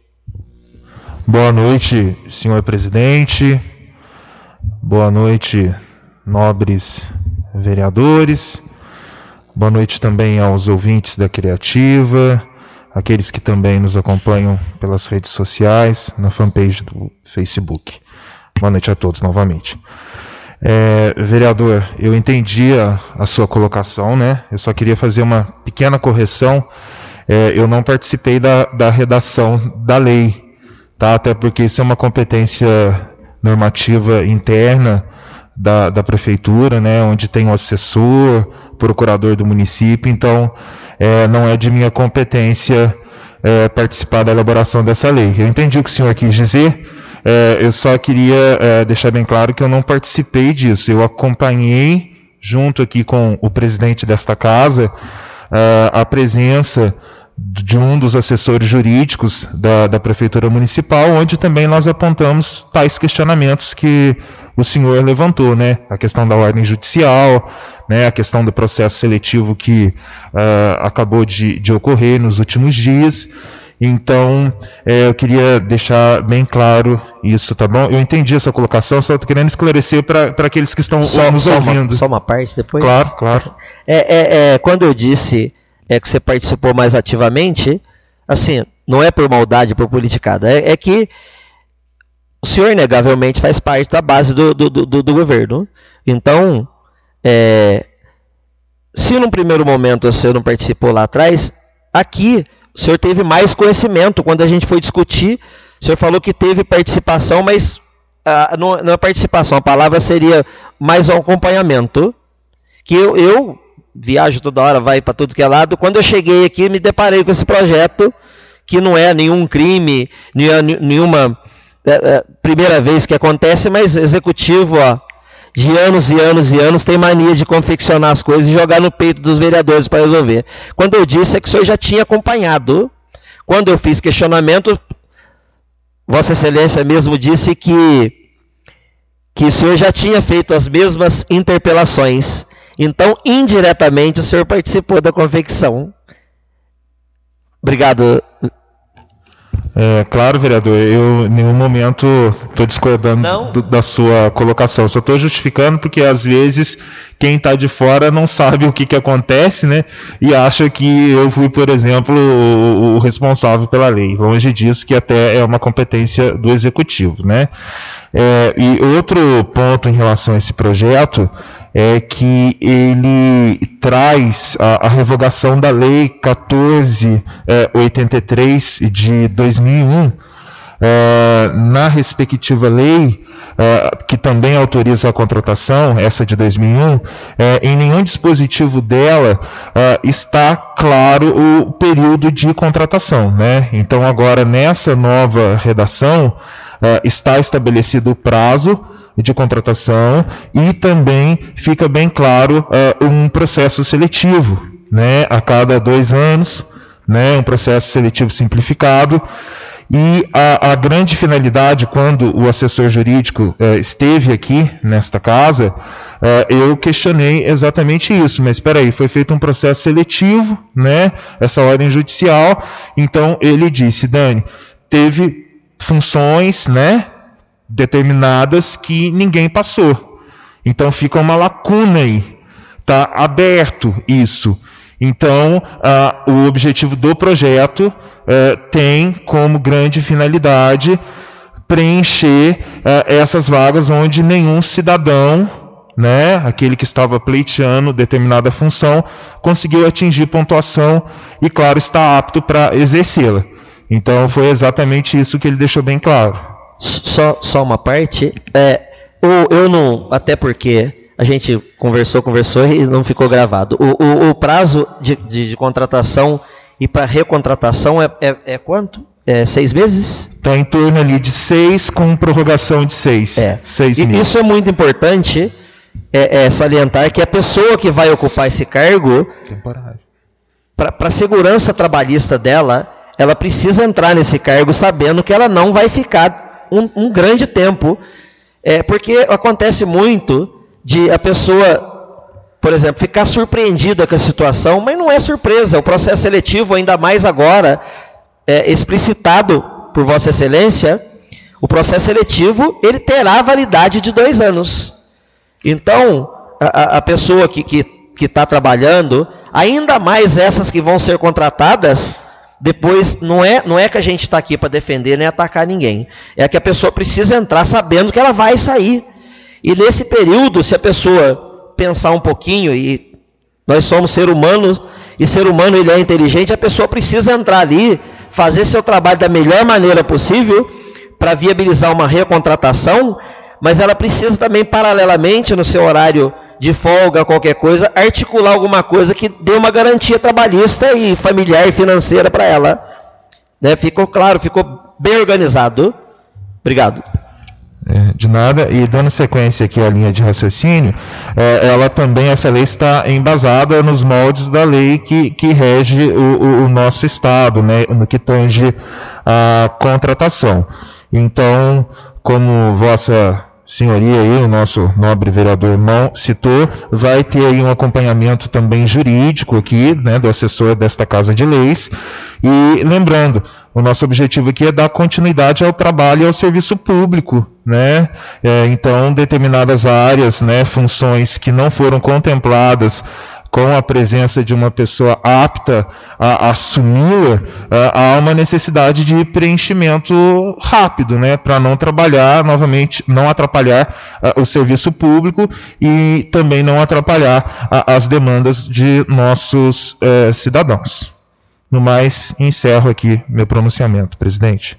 Speaker 5: Boa noite, senhor presidente. Boa noite, nobres vereadores. Boa noite também aos ouvintes da Criativa, aqueles que também nos acompanham pelas redes sociais, na fanpage do Facebook. Boa noite a todos novamente. É, vereador, eu entendi a, a sua colocação, né? Eu só queria fazer uma pequena correção. É, eu não participei da, da redação da lei, tá? Até porque isso é uma competência normativa interna da, da prefeitura, né? Onde tem o assessor, procurador do município, então é, não é de minha competência é, participar da elaboração dessa lei. Eu entendi o que o senhor quis dizer. É, eu só queria é, deixar bem claro que eu não participei disso. Eu acompanhei, junto aqui com o presidente desta casa, é, a presença de um dos assessores jurídicos da, da Prefeitura Municipal, onde também nós apontamos tais questionamentos que o senhor levantou, né? A questão da ordem judicial, né? A questão do processo seletivo que uh, acabou de, de ocorrer nos últimos dias. Então, é, eu queria deixar bem claro isso, tá bom? Eu entendi essa colocação, só estou querendo esclarecer para aqueles que estão
Speaker 4: só,
Speaker 5: nos
Speaker 4: só
Speaker 5: ouvindo.
Speaker 4: Uma, só uma parte depois?
Speaker 5: Claro, claro.
Speaker 4: É, é, é, quando eu disse é, que você participou mais ativamente, assim, não é por maldade, por politicada, é, é que o senhor, inegavelmente, faz parte da base do, do, do, do governo. Então, é, se num primeiro momento o senhor não participou lá atrás, aqui o senhor teve mais conhecimento. Quando a gente foi discutir, o senhor falou que teve participação, mas ah, não, não é participação, a palavra seria mais um acompanhamento. Que eu, eu viajo toda hora, vai para tudo que é lado. Quando eu cheguei aqui, me deparei com esse projeto, que não é nenhum crime, nenhuma é, é, primeira vez que acontece, mas executivo, ó, de anos e anos e anos, tem mania de confeccionar as coisas e jogar no peito dos vereadores para resolver. Quando eu disse é que o senhor já tinha acompanhado. Quando eu fiz questionamento, Vossa Excelência mesmo disse que, que o senhor já tinha feito as mesmas interpelações. Então, indiretamente, o senhor participou da confecção. Obrigado.
Speaker 5: É, claro, vereador, eu em nenhum momento estou discordando do, da sua colocação, só estou justificando porque às vezes quem está de fora não sabe o que, que acontece, né, e acha que eu fui, por exemplo, o, o responsável pela lei. Longe disso, que até é uma competência do executivo, né. É, e outro ponto em relação a esse projeto é que ele traz a, a revogação da Lei quatorze mil e oitenta e três de dois mil e um, é, na respectiva lei, é, que também autoriza a contratação, essa de dois mil e um, é, em nenhum dispositivo dela é, está claro o período de contratação, né? Então agora nessa nova redação é, está estabelecido o prazo de contratação e também fica bem claro uh, um processo seletivo, né, a cada dois anos, né, um processo seletivo simplificado. E a, a grande finalidade, quando o assessor jurídico uh, esteve aqui nesta casa, uh, eu questionei exatamente isso, mas espera aí, foi feito um processo seletivo, né, essa ordem judicial, então ele disse, Dani, teve funções, né, determinadas que ninguém passou. Então fica uma lacuna aí. está aberto isso. Então, ah, o objetivo do projeto eh, tem como grande finalidade preencher eh, essas vagas onde nenhum cidadão, né, aquele que estava pleiteando determinada função, conseguiu atingir pontuação e, claro, está apto para exercê-la. Então, foi exatamente isso que ele deixou bem claro.
Speaker 4: Só, só uma parte, é, eu não, até porque a gente conversou, conversou e não ficou gravado. O, o, o prazo de, de, de contratação e para recontratação é, é, é quanto? É seis meses?
Speaker 5: Está em torno ali de seis, com prorrogação de seis.
Speaker 4: É.
Speaker 5: Seis
Speaker 4: e
Speaker 5: meses.
Speaker 4: Isso é muito importante, é, é salientar que a pessoa que vai ocupar esse cargo, para a segurança trabalhista dela, ela precisa entrar nesse cargo sabendo que ela não vai ficar um, um grande tempo. É, porque acontece muito de a pessoa, por exemplo, ficar surpreendida com a situação, mas não é surpresa. O processo seletivo, ainda mais agora, é, explicitado por Vossa Excelência, o processo seletivo ele terá validade de dois anos. Então, a, a pessoa que que que está trabalhando, ainda mais essas que vão ser contratadas, depois não é não é que a gente está aqui para defender nem atacar ninguém, é que a pessoa precisa entrar sabendo que ela vai sair. E nesse período, se a pessoa pensar um pouquinho, e nós somos ser humanos, e ser humano ele é inteligente, a pessoa precisa entrar ali, fazer seu trabalho da melhor maneira possível, para viabilizar uma recontratação, mas ela precisa também, paralelamente, no seu horário de folga, qualquer coisa, articular alguma coisa que dê uma garantia trabalhista e familiar e financeira para ela. Né? Ficou claro, ficou bem organizado. Obrigado.
Speaker 5: De nada, e dando sequência aqui à linha de raciocínio, é, ela também, essa lei está embasada nos moldes da lei que, que rege o, o, o nosso Estado, né, no que tange a contratação. Então, como Vossa Senhoria aí, o nosso nobre vereador irmão citou, vai ter aí um acompanhamento também jurídico aqui, né, do assessor desta Casa de Leis. E lembrando, o nosso objetivo aqui é dar continuidade ao trabalho e ao serviço público, né? É, então, determinadas áreas, né, funções que não foram contempladas com a presença de uma pessoa apta a assumi-la, há uma necessidade de preenchimento rápido, né, para não trabalhar novamente, não atrapalhar uh, o serviço público e também não atrapalhar uh, as demandas de nossos uh, cidadãos. No mais, encerro aqui meu pronunciamento, presidente.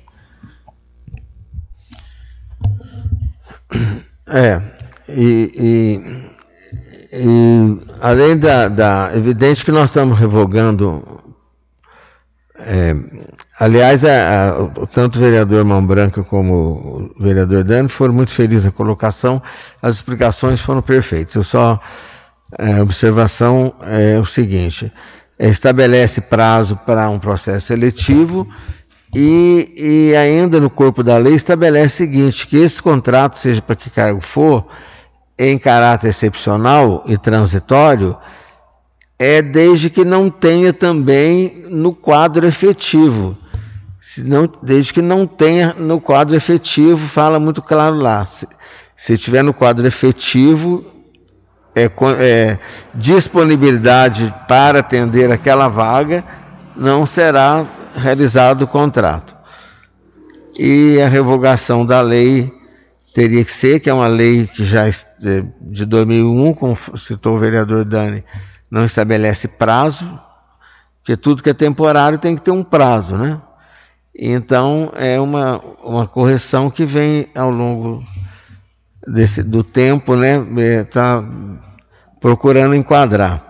Speaker 1: É, e... e... E, além da, da... evidente que nós estamos revogando... É, aliás, a, a, tanto o vereador Mão Branca como o vereador Dani foram muito felizes na colocação, as explicações foram perfeitas. Eu só... A é, observação é o seguinte, é, estabelece prazo para um processo seletivo e, e ainda no corpo da lei estabelece o seguinte, que esse contrato, seja para que cargo for, em caráter excepcional e transitório, é desde que não tenha também no quadro efetivo. Se não, desde que não tenha no quadro efetivo, fala muito claro lá. Se, se tiver no quadro efetivo, é, é, disponibilidade para atender aquela vaga, não será realizado o contrato. E a revogação da lei teria que ser, que é uma lei que já de dois mil e um, como citou o vereador Dani, não estabelece prazo, porque tudo que é temporário tem que ter um prazo, né? Então, é uma, uma correção que vem ao longo desse, do tempo, né? Está procurando enquadrar.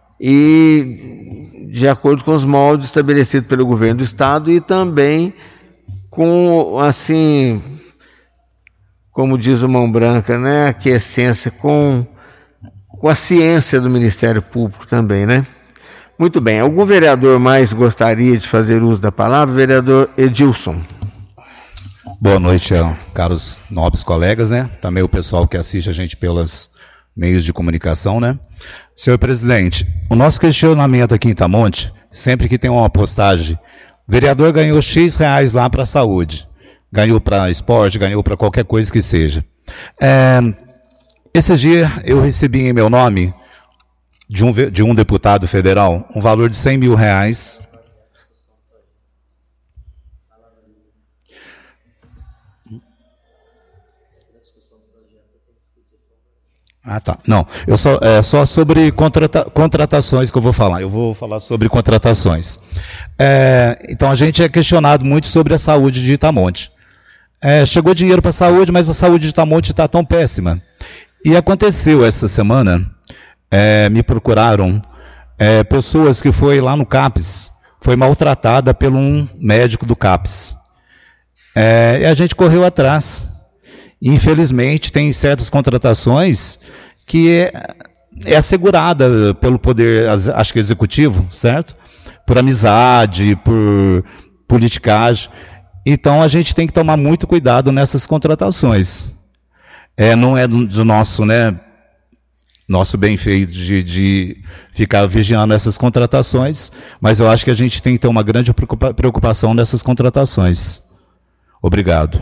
Speaker 1: E de acordo com os moldes estabelecidos pelo governo do Estado e também com, assim... como diz o Mão Branca, né, a aquiescência com, com a ciência do Ministério Público também, né? Muito bem, algum vereador mais gostaria de fazer uso da palavra? Vereador Edilson.
Speaker 6: Boa noite, caros nobres colegas, né? Também o pessoal que assiste a gente pelos meios de comunicação, né? Senhor presidente, o nosso questionamento aqui em Itamonte, sempre que tem uma postagem, o vereador ganhou X reais lá para a saúde. Ganhou para esporte, ganhou para qualquer coisa que seja. É, esses dias eu recebi em meu nome de um, de um deputado federal, um valor de cem mil reais. Ah, tá. Não, eu só, é só sobre contrata, contratações que eu vou falar. Eu vou falar sobre contratações. É, então, a gente é questionado muito sobre a saúde de Itamonte. É, chegou dinheiro para a saúde, mas a saúde de Itamonte está tão péssima. E aconteceu essa semana, é, me procuraram é, pessoas que foi lá no CAPES, foi maltratada por um médico do CAPES. É, e a gente correu atrás. Infelizmente, tem certas contratações que é, é assegurada pelo poder, acho que executivo, certo? Por amizade, por politicagem. Então, a gente tem que tomar muito cuidado nessas contratações. É, não é do, do nosso, né, nosso bem feito de, de ficar vigiando essas contratações, mas eu acho que a gente tem que ter uma grande preocupação nessas contratações. Obrigado.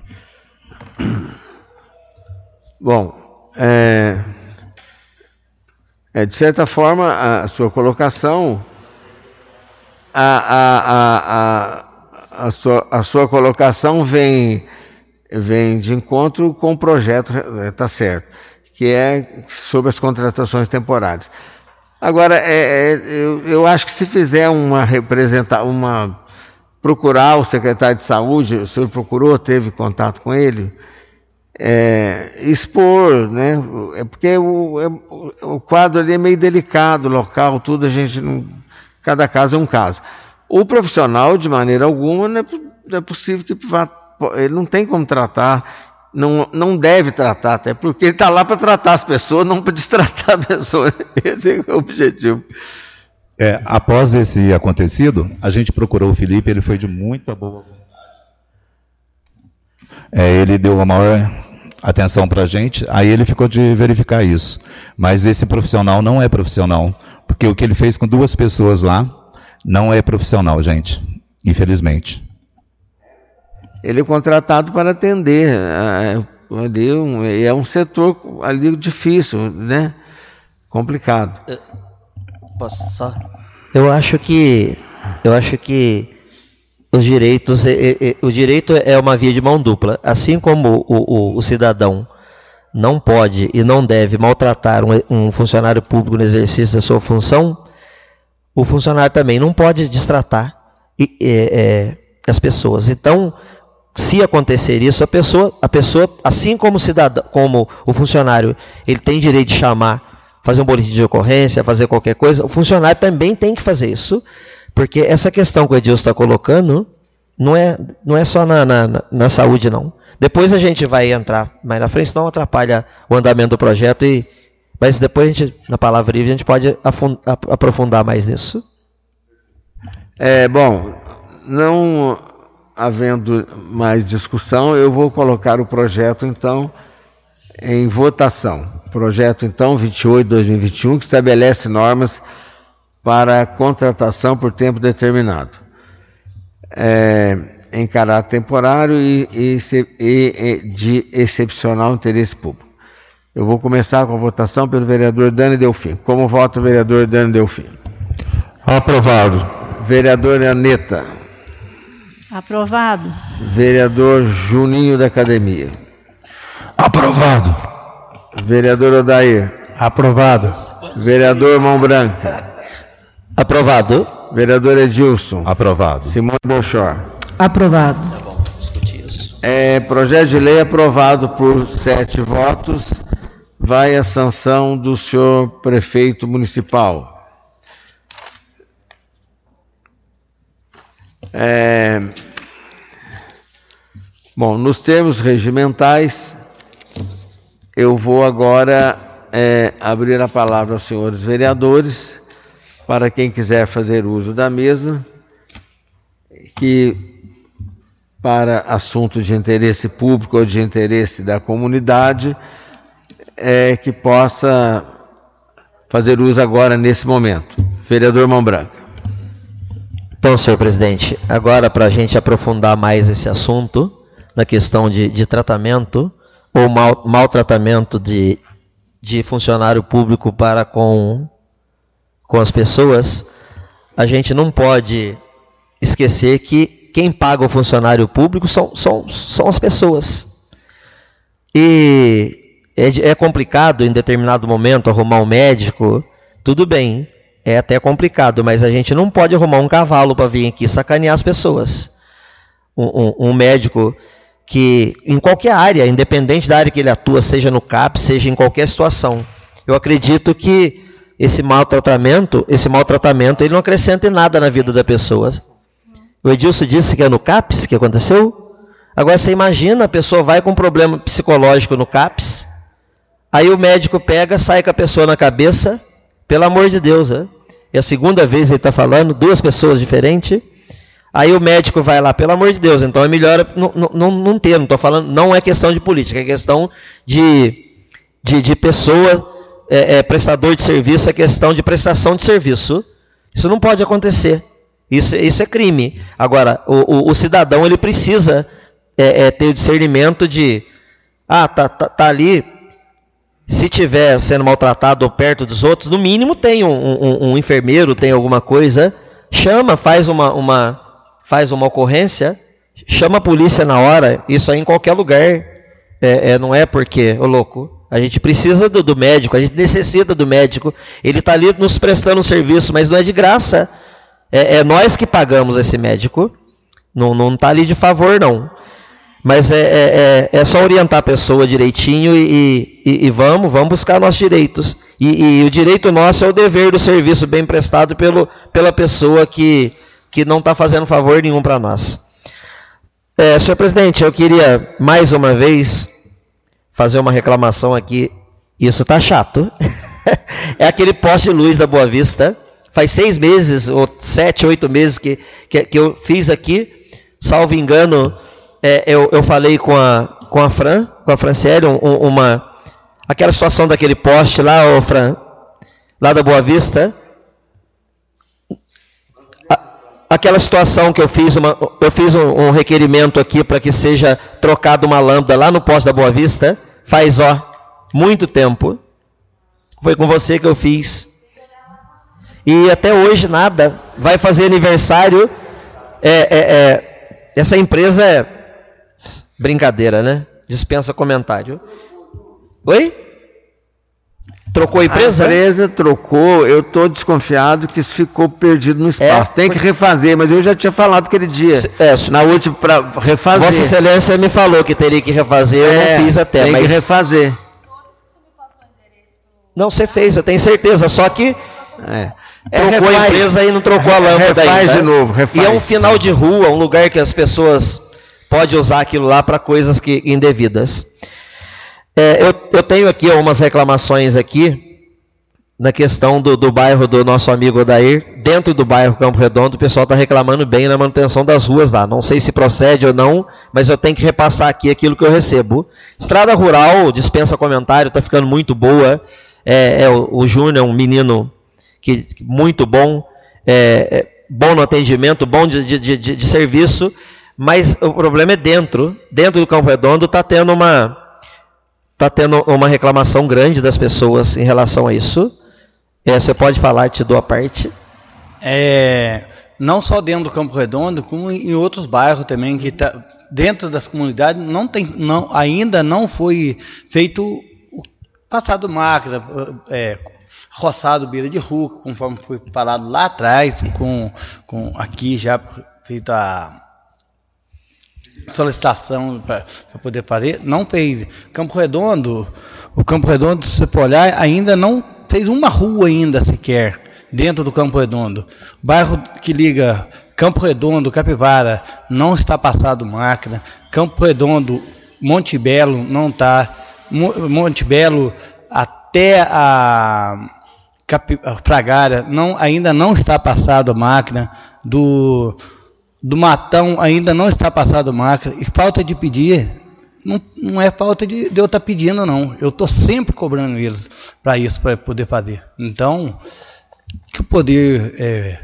Speaker 1: Bom, é, é, de certa forma, a sua colocação, a, a, a, a, a, sua, a sua colocação vem, vem de encontro com o projeto, está certo, que é sobre as contratações temporárias. Agora, é, é, eu, eu acho que se fizer uma representar, uma procurar o secretário de saúde, o senhor procurou, teve contato com ele, é, expor, né? É porque o, é, o quadro ali é meio delicado, local, tudo, a gente não, cada caso é um caso. O profissional, de maneira alguma, não é, não é possível que vá, ele não tem como tratar, não, não deve tratar, até porque ele está lá para tratar as pessoas, não para destratar a pessoa. Esse é o objetivo.
Speaker 6: É, após esse acontecido, a gente procurou o Felipe, ele foi de muita boa vontade. É, ele deu a maior atenção para a gente, aí ele ficou de verificar isso. Mas esse profissional não é profissional, porque o que ele fez com duas pessoas lá não é profissional, gente, infelizmente.
Speaker 1: Ele é contratado para atender, é, ali, um, é um setor ali difícil, né? Complicado.
Speaker 4: Posso só? Eu acho que, eu acho que os direitos, é, é, o direito é uma via de mão dupla. Assim como o, o, o cidadão não pode e não deve maltratar um, um funcionário público no exercício da sua função, o funcionário também não pode destratar e, é, é, as pessoas. Então, se acontecer isso, a pessoa, a pessoa, assim como o cidadão, como o funcionário, ele tem direito de chamar, fazer um boletim de ocorrência, fazer qualquer coisa, o funcionário também tem que fazer isso, porque essa questão que o Edilson está colocando não é, não é só na, na, na saúde, não. Depois a gente vai entrar mais na frente, senão atrapalha o andamento do projeto, e, mas depois a gente, na palavra livre, a gente pode afund, aprofundar mais nisso.
Speaker 1: É, bom, não havendo mais discussão, eu vou colocar o projeto, então, em votação. Projeto, então, vinte e oito de dois mil e vinte e um, que estabelece normas para contratação por tempo determinado, é, em caráter temporário e, e, e, e de excepcional interesse público. Eu vou começar com a votação pelo vereador Dani Delfim. Como vota o vereador Dani Delfim?
Speaker 5: Aprovado.
Speaker 1: Vereador Aneta.
Speaker 3: Aprovado.
Speaker 1: Vereador Juninho da Academia.
Speaker 5: Aprovado.
Speaker 1: Vereador Odair.
Speaker 5: Aprovado.
Speaker 1: Vereador Mão Branca.
Speaker 4: Aprovado.
Speaker 1: Vereador Edilson.
Speaker 6: Aprovado.
Speaker 1: Simone Belchor.
Speaker 2: Aprovado.
Speaker 4: Tá bom, discutir isso.
Speaker 1: É, projeto de lei aprovado por sete votos. Vai a sanção do senhor prefeito municipal. É, bom, nos termos regimentais, eu vou agora é, abrir a palavra aos senhores vereadores, para quem quiser fazer uso da mesma, que para assunto de interesse público ou de interesse da comunidade, é, que possa fazer uso agora nesse momento. Vereador Mão Branca.
Speaker 4: Então, senhor presidente, agora para a gente aprofundar mais esse assunto, na questão de, de tratamento ou mal, maltratamento de, de funcionário público para com com as pessoas, a gente não pode esquecer que quem paga o funcionário público são, são, são as pessoas. E é, é complicado em determinado momento arrumar um médico, tudo bem, é até complicado, mas a gente não pode arrumar um cavalo para vir aqui sacanear as pessoas. Um, um, um médico que, em qualquer área, independente da área que ele atua, seja no C A P, seja em qualquer situação, eu acredito que esse maltratamento, esse maltratamento, ele não acrescenta em nada na vida da pessoa. O Edilson disse que é no C A P S que aconteceu. Agora você imagina, a pessoa vai com um problema psicológico no C A P S, aí o médico pega, sai com a pessoa na cabeça, pelo amor de Deus, né? É a segunda vez ele está falando, duas pessoas diferentes, aí o médico vai lá, pelo amor de Deus, então é melhor não, não, não ter, não estou falando, não é questão de política, é questão de, de, de pessoa, é, é, prestador de serviço, é questão de prestação de serviço. Isso não pode acontecer, isso, isso é crime. Agora, o, o, o cidadão, ele precisa é, é, ter o discernimento de, ah, tá, tá, tá ali, se tiver sendo maltratado ou perto dos outros, no mínimo tem um, um, um enfermeiro, tem alguma coisa, chama, faz uma, uma, faz uma ocorrência, chama a polícia na hora, isso aí em qualquer lugar, é, é, não é porque, ô louco, a gente precisa do, do médico, a gente necessita do médico, ele está ali nos prestando um serviço, mas não é de graça, é, é nós que pagamos esse médico, não está ali de favor não. Mas é, é, é só orientar a pessoa direitinho e, e, e vamos, vamos buscar nossos direitos. E, e o direito nosso é o dever do serviço bem prestado pelo, pela pessoa que, que não está fazendo favor nenhum para nós. É, senhor presidente, eu queria mais uma vez fazer uma reclamação aqui. Isso está chato. É aquele poste de luz da Boa Vista. Faz seis meses, ou sete, oito meses que, que, que eu fiz aqui, salvo engano. É, eu, eu falei com a, com a Fran, com a Franciele, um, uma, aquela situação daquele poste lá, ô Fran, lá da Boa Vista, a, aquela situação que eu fiz, uma, eu fiz um, um requerimento aqui para que seja trocada uma lâmpada lá no poste da Boa Vista, faz, ó, muito tempo, foi com você que eu fiz, e até hoje nada, vai fazer aniversário, é, é, é, essa empresa é brincadeira, né? Dispensa comentário. Oi? Trocou a empresa?
Speaker 1: A empresa trocou, eu estou desconfiado que isso ficou perdido no espaço. É, Tem que refazer, mas eu já tinha falado aquele dia, é, na última, para refazer.
Speaker 4: Vossa Excelência me falou que teria que refazer, eu é, não fiz até.
Speaker 1: Tem
Speaker 4: mas...
Speaker 1: que refazer.
Speaker 4: Não, você fez, eu tenho certeza, só que...
Speaker 1: É.
Speaker 4: Trocou é, a empresa e não trocou a lâmpada
Speaker 1: ainda. Refaz
Speaker 4: de
Speaker 1: novo, refaz.
Speaker 4: E é um final de rua, um lugar que as pessoas podem usar aquilo lá para coisas que, indevidas. É, eu, eu tenho aqui algumas reclamações aqui, na questão do, do bairro do nosso amigo Odair. Dentro do bairro Campo Redondo, o pessoal está reclamando bem na manutenção das ruas lá. Não sei se procede ou não, mas eu tenho que repassar aqui aquilo que eu recebo. Estrada rural, dispensa comentário, está ficando muito boa. É, é, o, o Júnior é um menino... Que, muito bom, é, é, bom no atendimento, bom de, de, de, de serviço, mas o problema é dentro, dentro do Campo Redondo está tendo uma, tá tendo uma reclamação grande das pessoas em relação a isso. É, você pode falar, te dou a parte.
Speaker 7: É, não só dentro do Campo Redondo, como em outros bairros também, que tá, dentro das comunidades não tem, não, ainda não foi feito o passado máquina, é, roçado beira de rua, conforme foi falado lá atrás, com, com aqui já feito a solicitação para poder fazer, não fez. Campo Redondo, o Campo Redondo, se você for olhar, ainda não fez uma rua ainda sequer dentro do Campo Redondo. O bairro que liga Campo Redondo, Capivara, não está passado máquina. Campo Redondo, Monte Belo, não está. Monte Belo até a Fragária, não, ainda não está passado a máquina, do, do Matão ainda não está passado a máquina, e falta de pedir, não, não é falta de, de eu estar pedindo não, eu estou sempre cobrando eles para isso, para poder fazer. Então, que o poder é,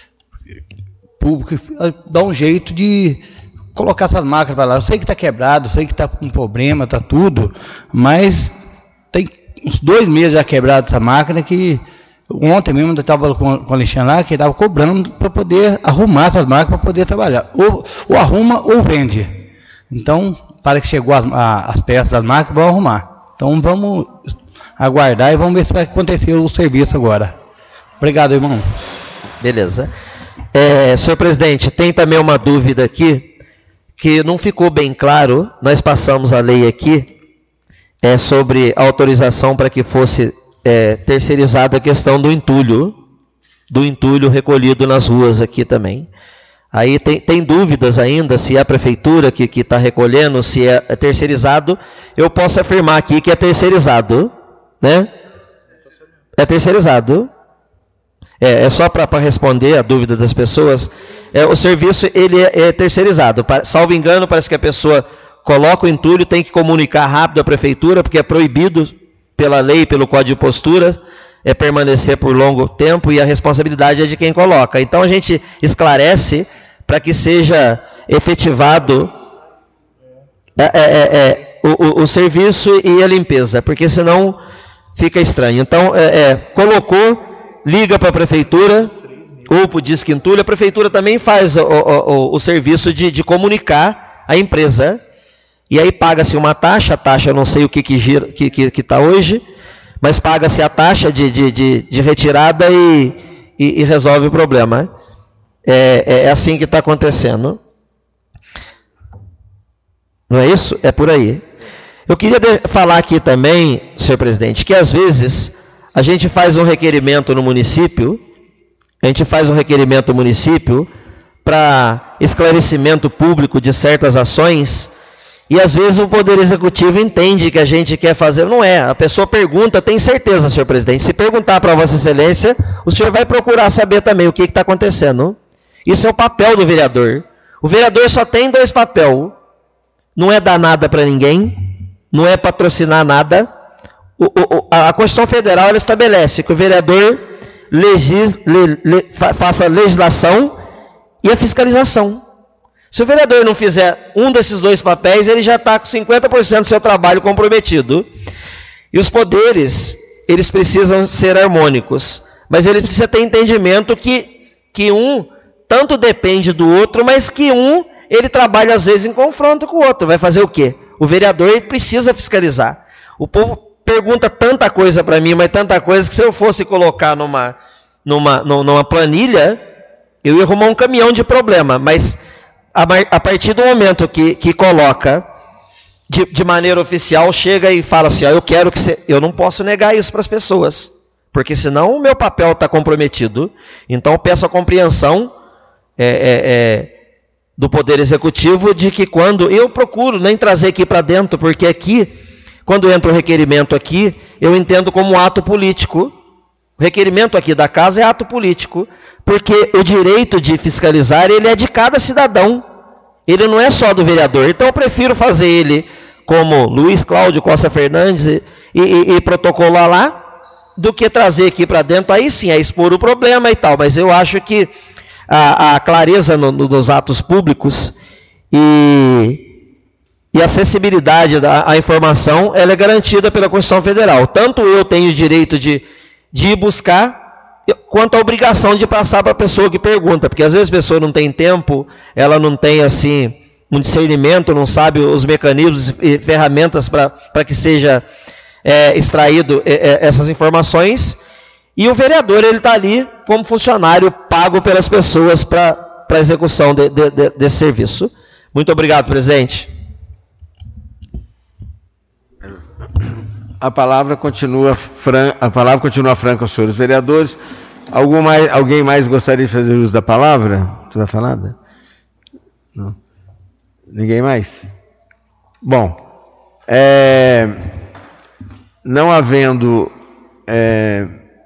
Speaker 7: público dá um jeito de colocar essas máquinas para lá. Eu sei que está quebrado, eu sei que está com problema, está tudo, mas tem uns dois meses já quebrado essa máquina que Ontem mesmo eu estava com, com o Alexandre lá, que ele estava cobrando para poder arrumar essas máquinas para poder trabalhar. Ou, ou arruma ou vende. Então, para que chegou as, a, as peças das máquinas, vão arrumar. Então vamos aguardar e vamos ver se vai acontecer o serviço agora. Obrigado, irmão.
Speaker 4: Beleza. É, senhor presidente, tem também uma dúvida aqui, que não ficou bem claro. Nós passamos a lei aqui é, sobre autorização para que fosse é, terceirizada a questão do entulho, do entulho recolhido nas ruas aqui também. Aí tem, tem dúvidas ainda se é a prefeitura que está recolhendo, se é, é terceirizado. Eu posso afirmar aqui que é terceirizado, né? É terceirizado. É, é só para responder a dúvida das pessoas. É, o serviço ele é, é terceirizado. Salvo engano, parece que a pessoa coloca o entulho, tem que comunicar rápido à prefeitura, porque é proibido pela lei, pelo Código de Postura, é permanecer por longo tempo, e a responsabilidade é de quem coloca. Então a gente esclarece para que seja efetivado é, é, é, o, o, o serviço e a limpeza, porque senão fica estranho. Então, é, é, colocou, liga para a prefeitura, ou para o Disque Entulho, a prefeitura também faz o, o, o serviço de, de comunicar a empresa, e aí paga-se uma taxa, a taxa eu não sei o que que gira, que que está hoje, mas paga-se a taxa de, de, de, de retirada e, e, e resolve o problema. É, é assim que está acontecendo. Não é isso? É por aí. Eu queria de, falar aqui também, senhor presidente, que às vezes a gente faz um requerimento no município, a gente faz um requerimento no município para esclarecimento público de certas ações, e às vezes o Poder Executivo entende que a gente quer fazer. Não é. A pessoa pergunta, tem certeza, senhor presidente. Se perguntar para Vossa Excelência, o senhor vai procurar saber também o que está acontecendo. Isso é o papel do vereador. O vereador só tem dois papéis. Não é dar nada para ninguém, não é patrocinar nada. O, o, a Constituição Federal ela estabelece que o vereador legis, le, le, faça a legislação e a fiscalização. Se o vereador não fizer um desses dois papéis, ele já está com cinquenta por cento do seu trabalho comprometido. E os poderes, eles precisam ser harmônicos, mas ele precisa ter entendimento que, que um tanto depende do outro, mas que um, ele trabalha às vezes em confronto com o outro. Vai fazer o quê? O vereador ele precisa fiscalizar. O povo pergunta tanta coisa para mim, mas tanta coisa, que se eu fosse colocar numa, numa, numa planilha, eu ia arrumar um caminhão de problema, mas a partir do momento que, que coloca de, de maneira oficial, chega e fala assim, ó, eu quero que você... Eu não posso negar isso para as pessoas, porque senão o meu papel está comprometido. Então eu peço a compreensão é, é, é, do Poder Executivo de que quando... Eu procuro nem trazer aqui para dentro, porque aqui, quando entra o requerimento aqui, eu entendo como ato político. O requerimento aqui da casa é ato político, porque o direito de fiscalizar, ele é de cada cidadão, ele não é só do vereador. Então eu prefiro fazer ele como Luiz Cláudio Costa Fernandes e, e, e protocolar lá, do que trazer aqui para dentro. Aí sim, é expor o problema e tal, mas eu acho que a, a clareza no, no, nos atos públicos e, e a acessibilidade da a informação, ela é garantida pela Constituição Federal. Tanto eu tenho o direito de, de ir buscar, quanto a obrigação de passar para a pessoa que pergunta, porque às vezes a pessoa não tem tempo, ela não tem assim um discernimento, não sabe os mecanismos e ferramentas para que seja é, extraído é, essas informações, e o vereador ele está ali como funcionário pago pelas pessoas para a execução de, de, de, desse serviço. Muito obrigado, presidente.
Speaker 1: A palavra continua franca, a palavra continua franca aos senhores vereadores. Algum mais, alguém mais gostaria de fazer uso da palavra? Você vai falar? Não. Ninguém mais? Bom, é, não havendo é,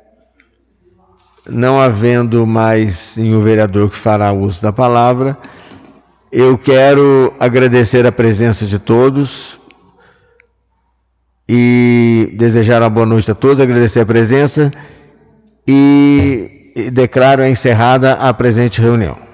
Speaker 1: não havendo mais nenhum vereador que fará uso da palavra, eu quero agradecer a presença de todos e desejar uma boa noite a todos, agradecer a presença e declaro encerrada a presente reunião.